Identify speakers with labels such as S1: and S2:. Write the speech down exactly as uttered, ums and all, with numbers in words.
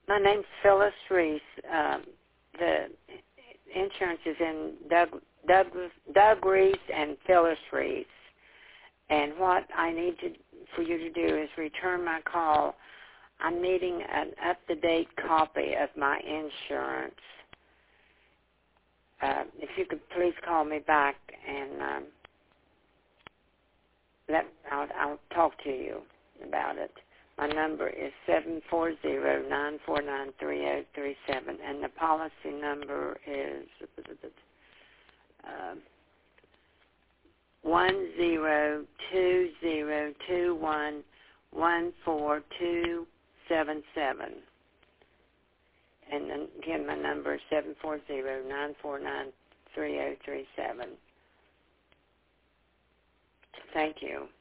S1: My name's Phyllis Reese. Um, the insurance is in Doug, Doug, Doug Reese and Phyllis Reese. And what I need to, for you to do is return my call. I'm needing an up-to-date copy of my insurance. Uh, if you could please call me back, and um, let, I'll, I'll talk to you about it. My number is seven four zero, nine four nine, three zero three seven, and the policy number is uh, one zero two zero two one one four two seven seven. And then again, my number is seven four zero, nine four nine, three zero three seven. Thank you.